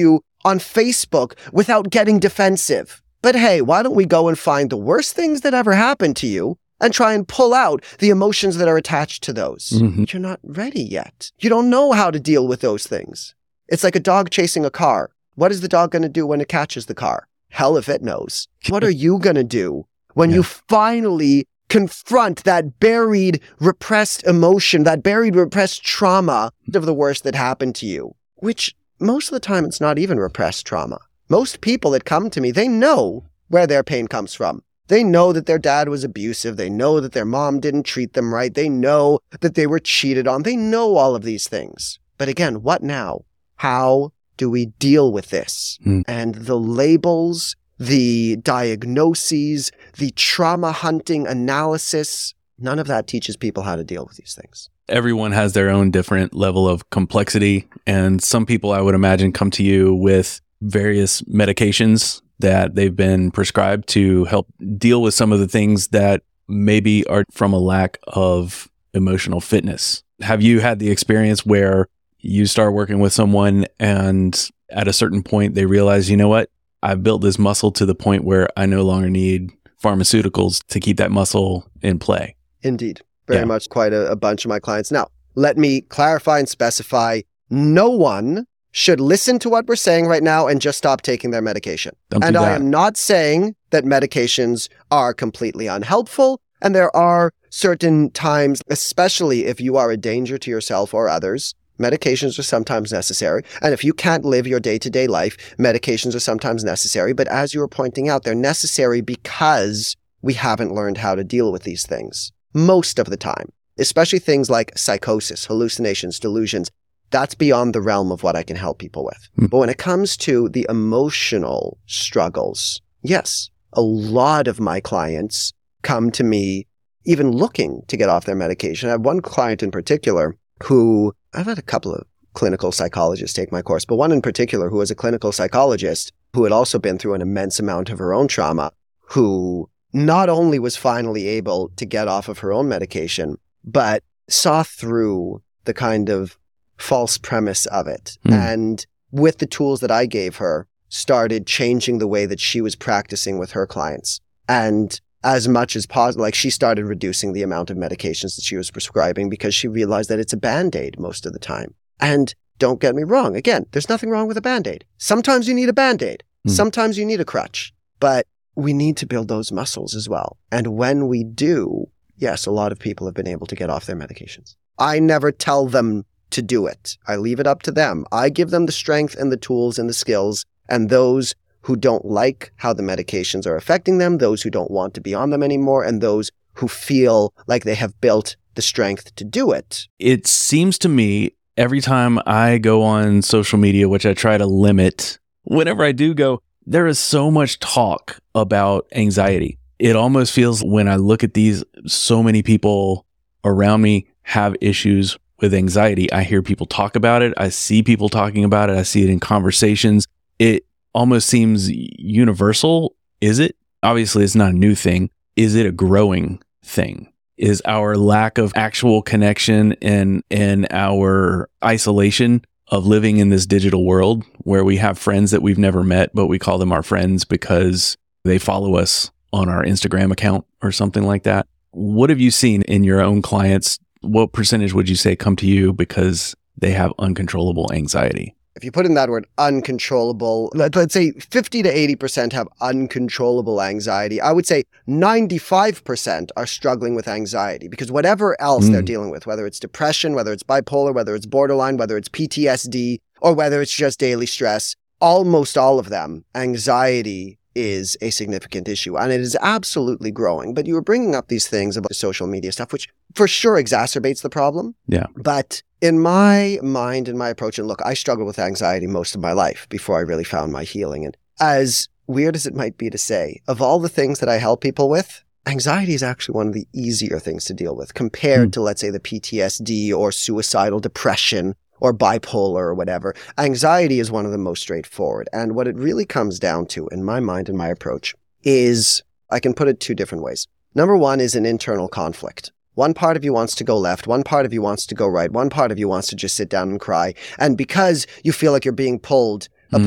Speaker 1: on Facebook without getting defensive. But hey, why don't we go and find the worst things that ever happened to you and try and pull out the emotions that are attached to those? Mm-hmm. You're not ready yet. You don't know how to deal with those things. It's like a dog chasing a car. What is the dog going to do when it catches the car? Hell if it knows. What are you going to do when yeah. you finally confront that buried, repressed emotion, that buried, repressed trauma of the worst that happened to you? Which most of the time, it's not even repressed trauma. Most people that come to me, they know where their pain comes from. They know that their dad was abusive. They know that their mom didn't treat them right. They know that they were cheated on. They know all of these things. But again, what now? How do we deal with this? Mm. And the labels, the diagnoses, the trauma hunting analysis, none of that teaches people how to deal with these things.
Speaker 2: Everyone has their own different level of complexity. And some people, I would imagine, come to you with various medications that they've been prescribed to help deal with some of the things that maybe are from a lack of emotional fitness. Have you had the experience where you start working with someone and at a certain point they realize, you know what, I've built this muscle to the point where I no longer need pharmaceuticals to keep that muscle in play?
Speaker 1: Indeed. Very yeah. much quite a, a bunch of my clients. Now, let me clarify and specify, no one should listen to what we're saying right now and just stop taking their medication.
Speaker 2: Don't
Speaker 1: and
Speaker 2: do that.
Speaker 1: I am not saying that medications are completely unhelpful. And there are certain times, especially if you are a danger to yourself or others, medications are sometimes necessary. And if you can't live your day-to-day life, medications are sometimes necessary. But as you were pointing out, they're necessary because we haven't learned how to deal with these things most of the time, especially things like psychosis, hallucinations, delusions. That's beyond the realm of what I can help people with. Mm. But when it comes to the emotional struggles, yes, a lot of my clients come to me even looking to get off their medication. I have one client in particular who, I've had a couple of clinical psychologists take my course, but one in particular who was a clinical psychologist who had also been through an immense amount of her own trauma, who not only was finally able to get off of her own medication, but saw through the kind of false premise of it. Mm. And with the tools that I gave her, started changing the way that she was practicing with her clients. And as much as possible, like she started reducing the amount of medications that she was prescribing because she realized that it's a Band-Aid most of the time. And don't get me wrong. Again, there's nothing wrong with a Band-Aid. Sometimes you need a Band-Aid. Mm. Sometimes you need a crutch. But we need to build those muscles as well. And when we do, yes, a lot of people have been able to get off their medications. I never tell them to do it. I leave it up to them. I give them the strength and the tools and the skills, and those who don't like how the medications are affecting them, those who don't want to be on them anymore, and those who feel like they have built the strength to do it.
Speaker 2: It seems to me every time I go on social media, which I try to limit, whenever I do go, there is so much talk about anxiety. It almost feels when I look at these, so many people around me have issues with anxiety. I hear people talk about it. I see people talking about it. I see it in conversations. It almost seems universal. Is it? Obviously, it's not a new thing. Is it a growing thing? Is our lack of actual connection and, and our isolation of living in this digital world where we have friends that we've never met, but we call them our friends because they follow us on our Instagram account or something like that? What have you seen in your own clients? What percentage would you say come to you because they have uncontrollable anxiety?
Speaker 1: If you put in that word uncontrollable, let, let's say fifty to eighty percent have uncontrollable anxiety. I would say ninety-five percent are struggling with anxiety because whatever else mm. they're dealing with, whether it's depression, whether it's bipolar, whether it's borderline, whether it's P T S D, or whether it's just daily stress, almost all of them, anxiety is a significant issue. And it is absolutely growing. But you were bringing up these things about the social media stuff, which for sure exacerbates the problem.
Speaker 2: Yeah.
Speaker 1: But in my mind and my approach, and look, I struggled with anxiety most of my life before I really found my healing. And as weird as it might be to say, of all the things that I help people with, anxiety is actually one of the easier things to deal with compared mm. to, let's say, the P T S D or suicidal depression or bipolar or whatever. Anxiety is one of the most straightforward. And what it really comes down to, in my mind and my approach, is, I can put it two different ways. Number one is an internal conflict. One part of you wants to go left, one part of you wants to go right, one part of you wants to just sit down and cry. And because you feel like you're being pulled mm. apart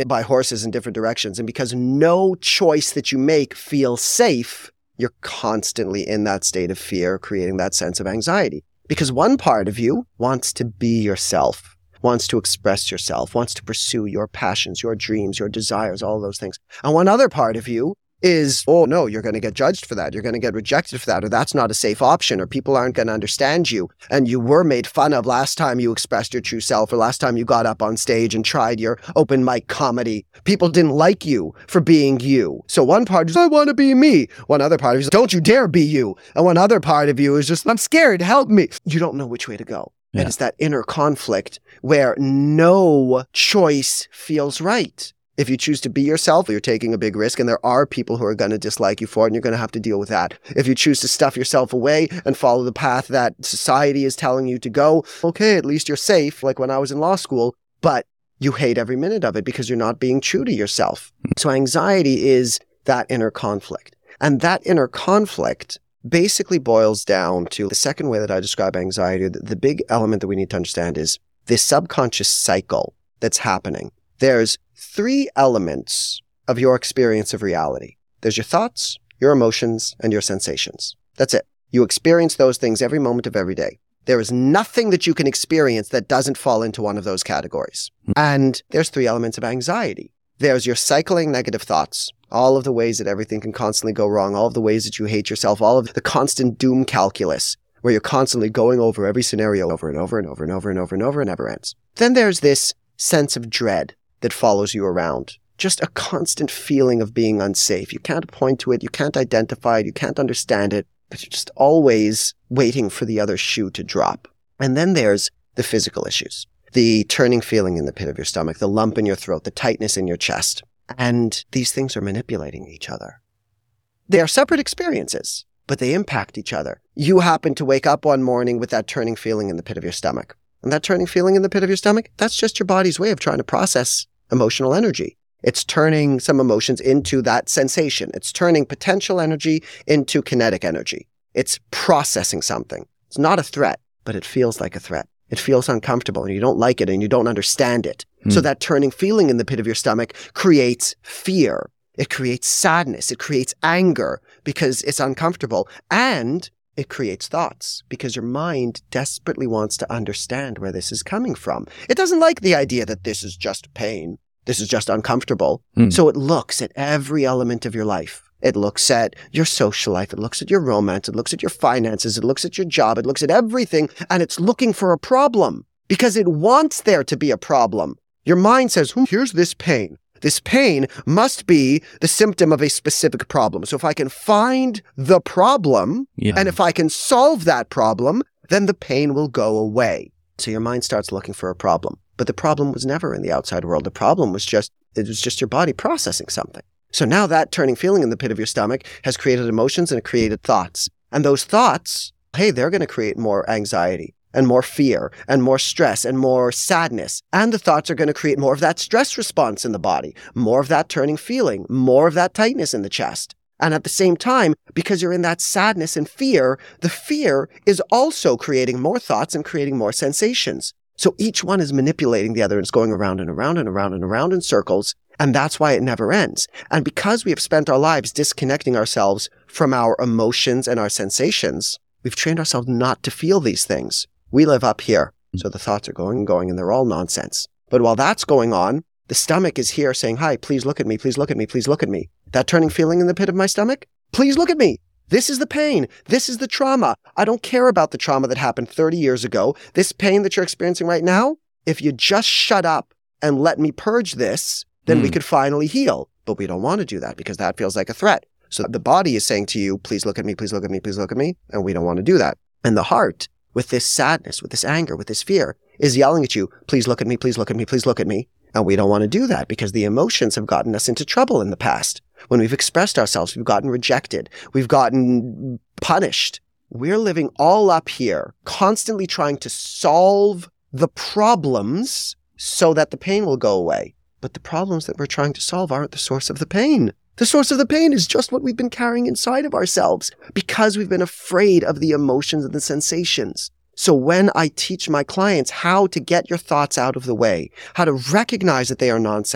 Speaker 1: by horses in different directions. And because no choice that you make feels safe, you're constantly in that state of fear, creating that sense of anxiety. Because one part of you wants to be yourself, wants to express yourself, wants to pursue your passions, your dreams, your desires, all those things. And one other part of you is, oh no, you're going to get judged for that. You're going to get rejected for that, or that's not a safe option, or people aren't going to understand you. And you were made fun of last time you expressed your true self, or last time you got up on stage and tried your open mic comedy. People didn't like you for being you. So one part is, I want to be me. One other part is, don't you dare be you. And one other part of you is just, I'm scared, help me. You don't know which way to go. Yeah. And it's that inner conflict where no choice feels right. If you choose to be yourself, you're taking a big risk, and there are people who are going to dislike you for it, and you're going to have to deal with that. If you choose to stuff yourself away and follow the path that society is telling you to go, okay, at least you're safe, like when I was in law school, but you hate every minute of it because you're not being true to yourself. So anxiety is that inner conflict. And that inner conflict basically boils down to the second way that I describe anxiety. The big element that we need to understand is this subconscious cycle that's happening. There's three elements of your experience of reality. There's your thoughts, your emotions, and your sensations. That's it. You experience those things every moment of every day. There is nothing that you can experience that doesn't fall into one of those categories. And there's three elements of anxiety. There's your cycling negative thoughts, all of the ways that everything can constantly go wrong, all of the ways that you hate yourself, all of the constant doom calculus, where you're constantly going over every scenario over and over and over and over and over and over and never ends. Then there's this sense of dread that follows you around. Just a constant feeling of being unsafe. You can't point to it, you can't identify it, you can't understand it, but you're just always waiting for the other shoe to drop. And then there's the physical issues. The turning feeling in the pit of your stomach, the lump in your throat, the tightness in your chest. And these things are manipulating each other. They are separate experiences, but they impact each other. You happen to wake up one morning with that turning feeling in the pit of your stomach. And that turning feeling in the pit of your stomach, that's just your body's way of trying to process emotional energy. It's turning some emotions into that sensation. It's turning potential energy into kinetic energy. It's processing something. It's not a threat, but it feels like a threat. It feels uncomfortable and you don't like it and you don't understand it. Mm. So that turning feeling in the pit of your stomach creates fear. It creates sadness. It creates anger because it's uncomfortable. And it creates thoughts because your mind desperately wants to understand where this is coming from. It doesn't like the idea that this is just pain. This is just uncomfortable. Mm. So it looks at every element of your life. It looks at your social life. It looks at your romance. It looks at your finances. It looks at your job. It looks at everything. And it's looking for a problem because it wants there to be a problem. Your mind says, hmm, here's this pain. This pain must be the symptom of a specific problem. So if I can find the problem, yeah. and if I can solve that problem, then the pain will go away. So your mind starts looking for a problem. But the problem was never in the outside world. The problem was just, it was just your body processing something. So now that turning feeling in the pit of your stomach has created emotions and it created thoughts. And those thoughts, hey, they're going to create more anxiety and more fear and more stress and more sadness. And the thoughts are going to create more of that stress response in the body, more of that turning feeling, more of that tightness in the chest. And at the same time, because you're in that sadness and fear, the fear is also creating more thoughts and creating more sensations. So each one is manipulating the other and it's going around and around and around and around in circles. And that's why it never ends. And because we have spent our lives disconnecting ourselves from our emotions and our sensations, we've trained ourselves not to feel these things. We live up here. So the thoughts are going and going and they're all nonsense. But while that's going on, the stomach is here saying, hi, please look at me, please look at me, please look at me. That turning feeling in the pit of my stomach, please look at me. This is the pain. This is the trauma. I don't care about the trauma that happened thirty years ago. This pain that you're experiencing right now, if you just shut up and let me purge this, then mm. we could finally heal. But we don't want to do that because that feels like a threat. So the body is saying to you, please look at me, please look at me, please look at me. And we don't want to do that. And the heart, with this sadness, with this anger, with this fear, is yelling at you, please look at me, please look at me, please look at me. And we don't want to do that because the emotions have gotten us into trouble in the past. When we've expressed ourselves, we've gotten rejected. We've gotten punished. We're living all up here, constantly trying to solve the problems so that the pain will go away. But the problems that we're trying to solve aren't the source of the pain. The source of the pain is just what we've been carrying inside of ourselves because we've been afraid of the emotions and the sensations. So when I teach my clients how to get your thoughts out of the way, how to recognize that they are nonsense,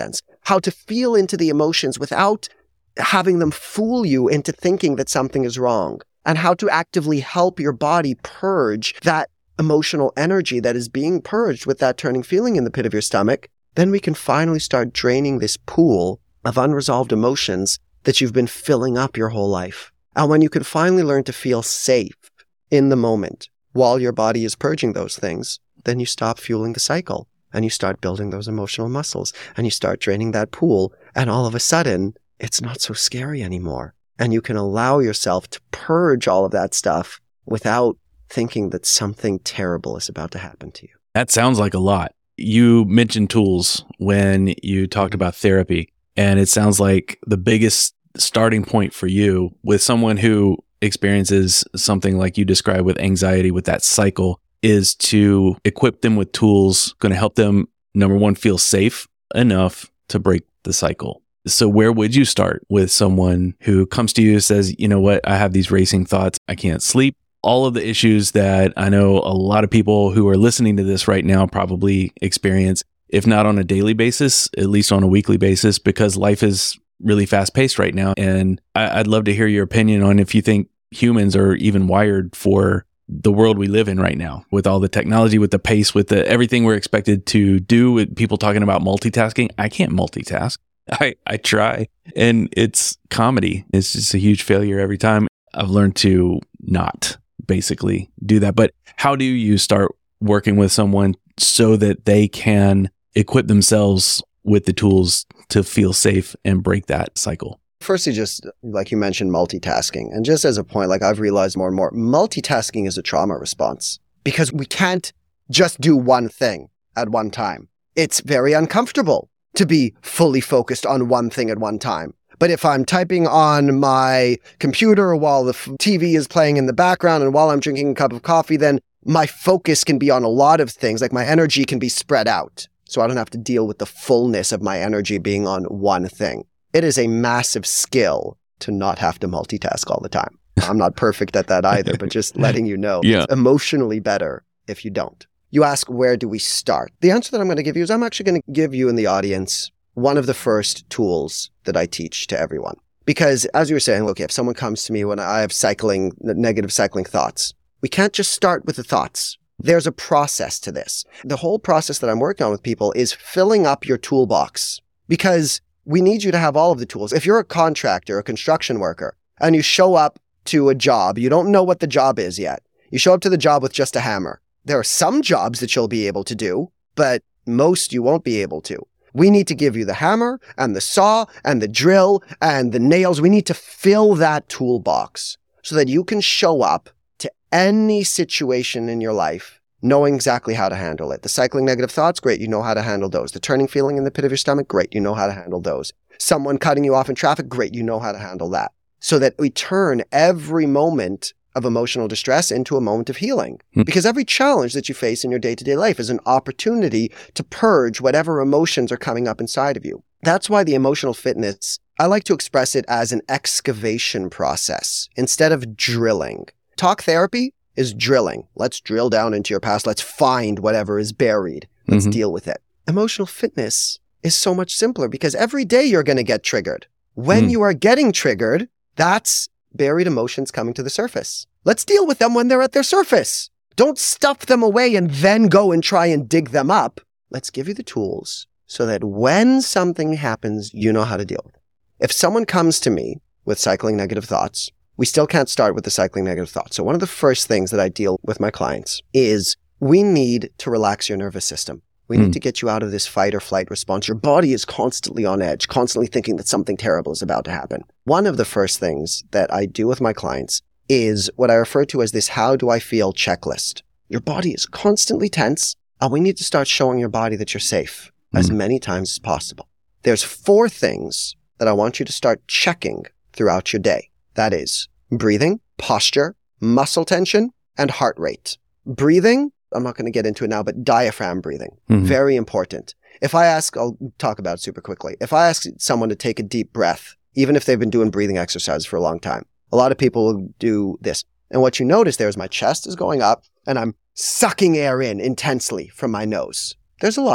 Speaker 1: how to feel into the emotions without having them fool you into thinking that something is wrong, and how to actively help your body purge that emotional energy that is being purged with that turning feeling in the pit of your stomach, then we can finally start draining this pool of unresolved emotions that you've been filling up your whole life. And when you can finally learn to feel safe in the moment while your body is purging those things, then you stop fueling the cycle and you start building those emotional muscles and you start draining that pool. And all of a sudden, it's not so scary anymore. And you can allow yourself to purge all of that stuff without thinking that something terrible is about to happen to you.
Speaker 2: That sounds like a lot. You mentioned tools when you talked about therapy, and it sounds like the biggest starting point for you with someone who experiences something like you described with anxiety, with that cycle, is to equip them with tools going to help them, number one, feel safe enough to break the cycle. So where would you start with someone who comes to you and says, you know what, I have these racing thoughts, I can't sleep, all of the issues that I know a lot of people who are listening to this right now probably experience, if not on a daily basis, at least on a weekly basis, because life is really fast paced right now. And I- I'd love to hear your opinion on if you think humans are even wired for the world we live in right now, with all the technology, with the pace, with the everything we're expected to do, with people talking about multitasking. I can't multitask. I, I try, and it's comedy. It's just a huge failure every time. I've learned to not basically do that. But how do you start working with someone so that they can equip themselves with the tools to feel safe and break that cycle?
Speaker 1: Firstly, just like you mentioned, multitasking. And just as a point, like I've realized more and more, multitasking is a trauma response because we can't just do one thing at one time. It's very uncomfortable to be fully focused on one thing at one time. But if I'm typing on my computer while the T V is playing in the background and while I'm drinking a cup of coffee, then my focus can be on a lot of things. Like my energy can be spread out. So I don't have to deal with the fullness of my energy being on one thing. It is a massive skill to not have to multitask all the time. I'm not perfect at that either, but just letting you know,
Speaker 2: yeah.
Speaker 1: It's emotionally better if you don't. You ask, where do we start? The answer that I'm going to give you is I'm actually going to give you in the audience one of the first tools that I teach to everyone. Because as you were saying, look, if someone comes to me when I have cycling, negative cycling thoughts, we can't just start with the thoughts. There's a process to this. The whole process that I'm working on with people is filling up your toolbox, because we need you to have all of the tools. If you're a contractor, a construction worker, and you show up to a job, you don't know what the job is yet. You show up to the job with just a hammer. There are some jobs that you'll be able to do, but most you won't be able to. We need to give you the hammer and the saw and the drill and the nails. We need to fill that toolbox so that you can show up to any situation in your life knowing exactly how to handle it. The cycling negative thoughts, great, you know how to handle those. The turning feeling in the pit of your stomach, great, you know how to handle those. Someone cutting you off in traffic, great, you know how to handle that. So that we turn every moment of emotional distress into a moment of healing. Mm. Because every challenge that you face in your day-to-day life is an opportunity to purge whatever emotions are coming up inside of you. That's why the emotional fitness, I like to express it as an excavation process instead of drilling. Talk therapy is drilling. Let's drill down into your past. Let's find whatever is buried. Let's mm-hmm. deal with it. Emotional fitness is so much simpler because every day you're going to get triggered. When mm. you are getting triggered, that's buried emotions coming to the surface. Let's deal with them when they're at their surface. Don't stuff them away and then go and try and dig them up. Let's give you the tools so that when something happens, you know how to deal with it. If someone comes to me with cycling negative thoughts, we still can't start with the cycling negative thoughts. So one of the first things that I deal with my clients is we need to relax your nervous system. We need mm. to get you out of this fight or flight response. Your body is constantly on edge, constantly thinking that something terrible is about to happen. One of the first things that I do with my clients is what I refer to as this how do I feel checklist. Your body is constantly tense, and we need to start showing your body that you're safe mm. as many times as possible. There's four things that I want you to start checking throughout your day. That is breathing, posture, muscle tension, and heart rate. Breathing, I'm not going to get into it now, but diaphragm breathing, mm-hmm. very important. If I ask, I'll talk about it super quickly. If I ask someone to take a deep breath, even if they've been doing breathing exercises for a long time, a lot of people will do this. And what you notice there is my chest is going up and I'm sucking air in intensely from my nose. There's a lot of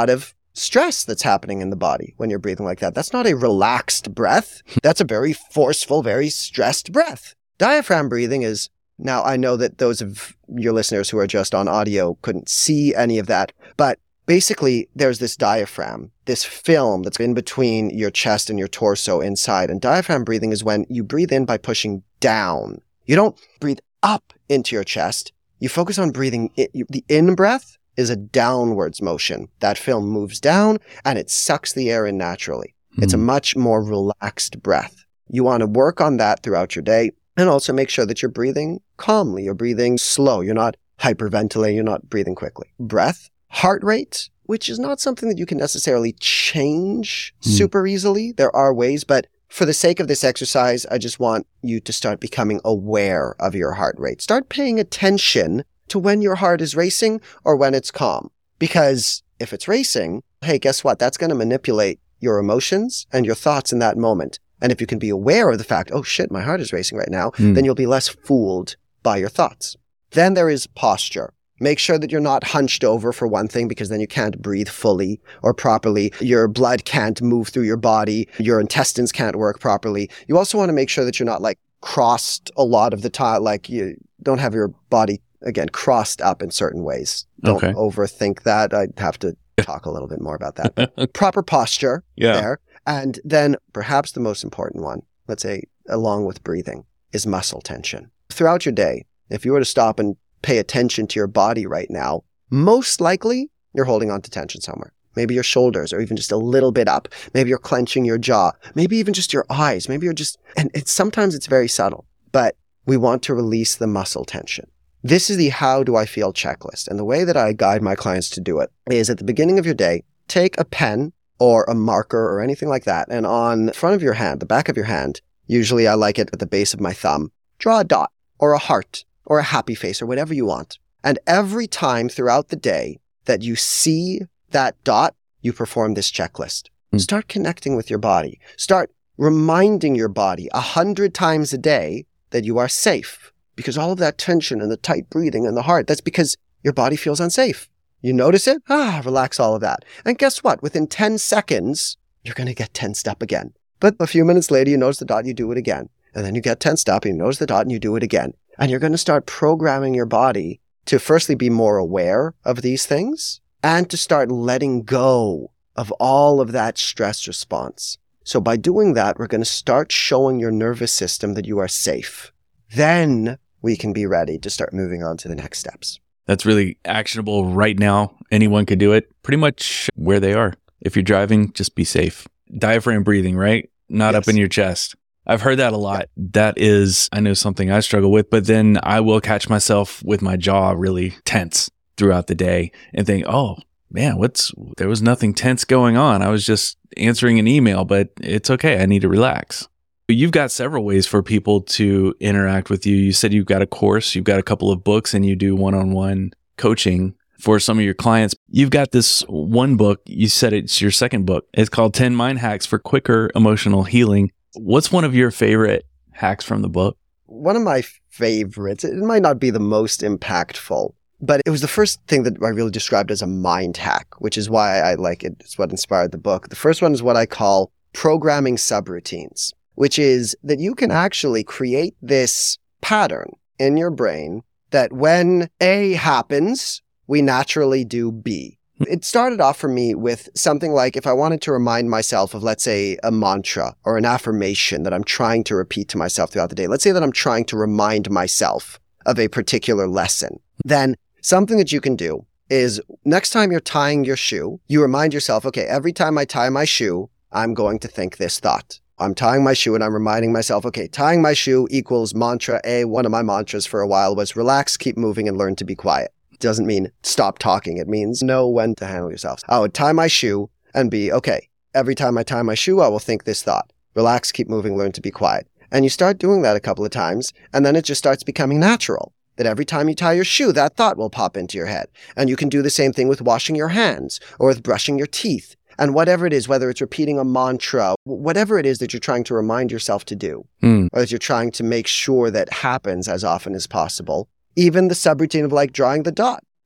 Speaker 1: stress that's happening in the body when you're breathing like that. That's not a relaxed breath. That's a very forceful, very stressed breath. Diaphragm breathing is, now I know that those of your listeners who are just on audio couldn't see any of that, but basically there's this diaphragm, this film that's in between your chest and your torso inside. And diaphragm breathing is when you breathe in by pushing down. You don't breathe up into your chest. You focus on breathing. In, the in-breath is a downwards motion. That film moves down and it sucks the air in naturally. Mm. It's a much more relaxed breath. You want to work on that throughout your day and also make sure that you're breathing calmly. You're breathing slow. You're not hyperventilating. You're not breathing quickly. Breath, heart rate, which is not something that you can necessarily change mm. super easily. There are ways, but for the sake of this exercise, I just want you to start becoming aware of your heart rate. Start paying attention to when your heart is racing or when it's calm. Because if it's racing, hey, guess what? That's going to manipulate your emotions and your thoughts in that moment. And if you can be aware of the fact, oh shit, my heart is racing right now, mm. then you'll be less fooled by your thoughts. Then there is posture. Make sure that you're not hunched over for one thing, because then you can't breathe fully or properly. Your blood can't move through your body. Your intestines can't work properly. You also want to make sure that you're not like crossed a lot of the time. Like you don't have your body, again, crossed up in certain ways. Don't okay. overthink that. I'd have to talk a little bit more about that. Proper posture yeah. there. And then perhaps the most important one, let's say along with breathing, is muscle tension. Throughout your day, if you were to stop and pay attention to your body right now, most likely you're holding on to tension somewhere. Maybe your shoulders are even just a little bit up. Maybe you're clenching your jaw. Maybe even just your eyes. Maybe you're just, and it's sometimes it's very subtle, but we want to release the muscle tension. This is the how do I feel checklist. And the way that I guide my clients to do it is at the beginning of your day, take a pen or a marker or anything like that. And on the front of your hand, the back of your hand, usually I like it at the base of my thumb, draw a dot or a heart or a happy face or whatever you want. And every time throughout the day that you see that dot, you perform this checklist. Mm. Start connecting with your body. Start reminding your body a hundred times a day that you are safe. Because all of that tension and the tight breathing and the heart, that's because your body feels unsafe. You notice it? Ah, relax all of that. And guess what? Within ten seconds, you're going to get tensed up again. But a few minutes later, you notice the dot, you do it again. And then you get tensed up and you notice the dot and you do it again. And you're going to start programming your body to firstly be more aware of these things and to start letting go of all of that stress response. So by doing that, we're going to start showing your nervous system that you are safe. Then we can be ready to start moving on to the next steps.
Speaker 2: That's really actionable right now. Anyone could do it pretty much where they are. If you're driving, just be safe. Diaphragm breathing, right? Not yes. up in your chest. I've heard that a lot. Yeah. That is, I know, something I struggle with, but then I will catch myself with my jaw really tense throughout the day and think, oh man, what's, there was nothing tense going on. I was just answering an email, but it's okay. I need to relax. You've got several ways for people to interact with you. You said you've got a course, you've got a couple of books, and you do one-on-one coaching for some of your clients. You've got this one book. You said it's your second book. It's called ten Mind Hacks for Quicker Emotional Healing. What's one of your favorite hacks from the book?
Speaker 1: One of my favorites, it might not be the most impactful, but it was the first thing that I really described as a mind hack, which is why I like it. It's what inspired the book. The first one is what I call programming subroutines, which is that you can actually create this pattern in your brain that when A happens, we naturally do B. It started off for me with something like if I wanted to remind myself of, let's say, a mantra or an affirmation that I'm trying to repeat to myself throughout the day. Let's say that I'm trying to remind myself of a particular lesson. Then something that you can do is next time you're tying your shoe, you remind yourself, okay, every time I tie my shoe, I'm going to think this thought. I'm tying my shoe and I'm reminding myself, okay, tying my shoe equals mantra A. One of my mantras for a while was relax, keep moving, and learn to be quiet. Doesn't mean stop talking. It means know when to handle yourself. I would tie my shoe and be, okay, every time I tie my shoe, I will think this thought. Relax, keep moving, learn to be quiet. And you start doing that a couple of times, and then it just starts becoming natural. That every time you tie your shoe, that thought will pop into your head. And you can do the same thing with washing your hands or with brushing your teeth. And whatever it is, whether it's repeating a mantra, whatever it is that you're trying to remind yourself to do, mm. or that you're trying to make sure that happens as often as possible, even the subroutine of like drawing the dot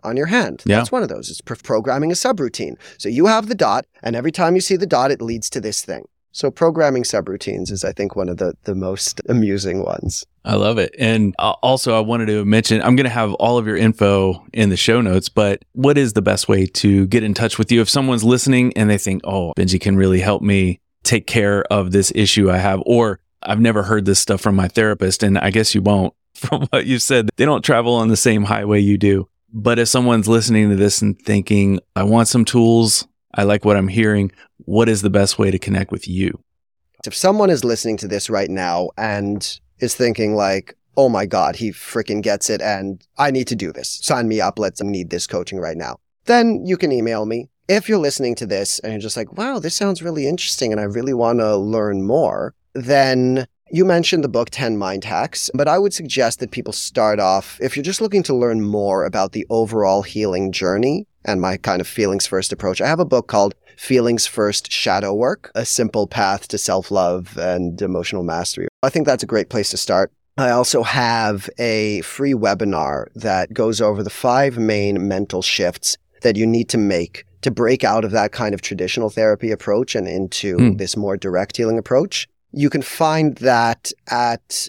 Speaker 1: on your hand.
Speaker 2: Yeah.
Speaker 1: That's one of those. It's pro- programming a subroutine. So you have the dot, and every time you see the dot, it leads to this thing. So programming subroutines is, I think, one of the, the most amusing ones.
Speaker 2: I love it. And uh, also, I wanted to mention, I'm going to have all of your info in the show notes, but what is the best way to get in touch with you if someone's listening and they think, oh, Benji can really help me take care of this issue I have, or I've never heard this stuff from my therapist, and I guess you won't from what you said. They don't travel on the same highway you do. But if someone's listening to this and thinking, I want some tools, I like what I'm hearing, what is the best way to connect with you?
Speaker 1: If someone is listening to this right now and is thinking like, oh my God, he freaking gets it and I need to do this. Sign me up. Let's need this coaching right now. Then you can email me. If you're listening to this and you're just like, wow, this sounds really interesting and I really want to learn more, then you mentioned the book ten Mind Hacks, but I would suggest that people start off, if you're just looking to learn more about the overall healing journey and my kind of feelings first approach, I have a book called Feelings First Shadow Work, A Simple Path to Self-Love and Emotional Mastery. I think that's a great place to start. I also have a free webinar that goes over the five main mental shifts that you need to make to break out of that kind of traditional therapy approach and into mm. this more direct healing approach. You can find that at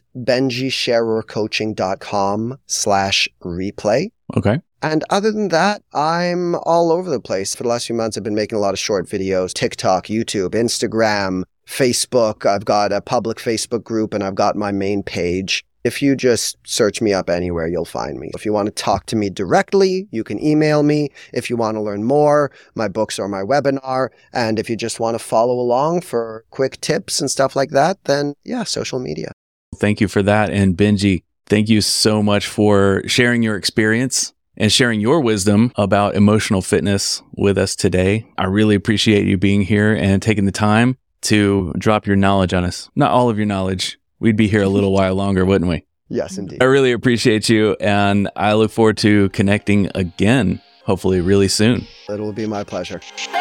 Speaker 1: benjisharercoaching.com slash replay.
Speaker 2: Okay.
Speaker 1: And other than that, I'm all over the place. For the last few months, I've been making a lot of short videos, TikTok, YouTube, Instagram, Facebook. I've got a public Facebook group and I've got my main page. If you just search me up anywhere, you'll find me. If you want to talk to me directly, you can email me. If you want to learn more, my books or my webinar. And if you just want to follow along for quick tips and stuff like that, then yeah, social media.
Speaker 2: Thank you for that. And Benji, thank you so much for sharing your experience and sharing your wisdom about emotional fitness with us today. I really appreciate you being here and taking the time to drop your knowledge on us. Not all of your knowledge. We'd be here a little while longer, wouldn't we?
Speaker 1: Yes, indeed.
Speaker 2: I really appreciate you, and I look forward to connecting again, hopefully really soon.
Speaker 1: It will be my pleasure.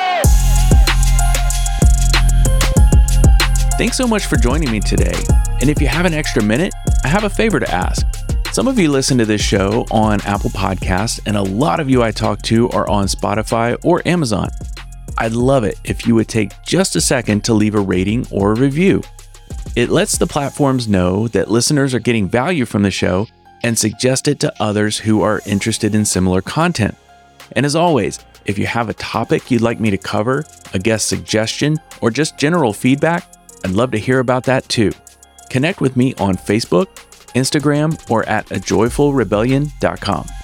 Speaker 2: Thanks so much for joining me today. And if you have an extra minute, I have a favor to ask. Some of you listen to this show on Apple Podcasts, and a lot of you I talk to are on Spotify or Amazon. I'd love it if you would take just a second to leave a rating or a review. It lets the platforms know that listeners are getting value from the show and suggest it to others who are interested in similar content. And as always, if you have a topic you'd like me to cover, a guest suggestion, or just general feedback, I'd love to hear about that too. Connect with me on Facebook, Instagram, or at a joyful rebellion dot com.